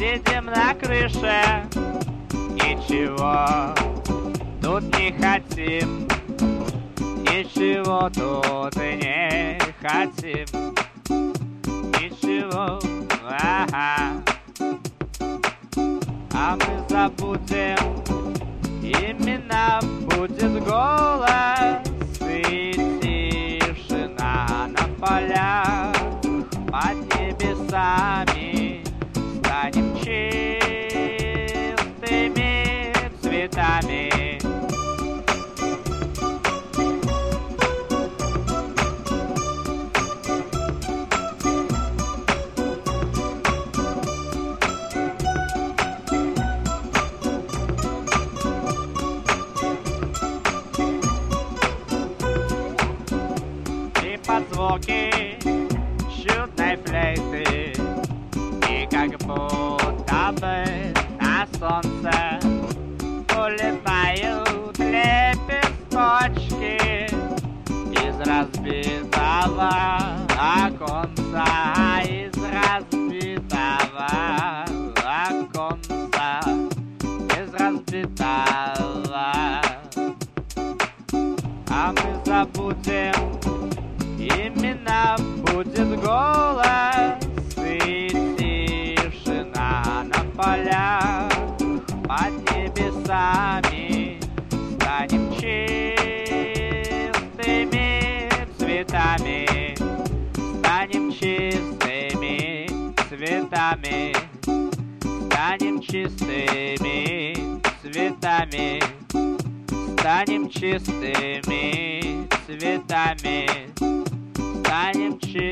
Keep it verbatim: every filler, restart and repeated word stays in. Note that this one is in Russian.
сидим на крыше, ничего тут не хотим, ничего тут не хотим, ничего, ага. А мы забудем имена, будет голос и тишина на полях под небесами. Станем чистыми цветами. И под звуки чудной флейты, и как будто бы на солнце улетают лепесточки из разбитого оконца, из разбитого оконца, из разбитого. А мы забудем имена, будет голос и тишина на полях под небесами. Станем чистыми цветами, станем чистыми цветами, станем чистыми цветами, станем чистыми цветами, станем чистыми.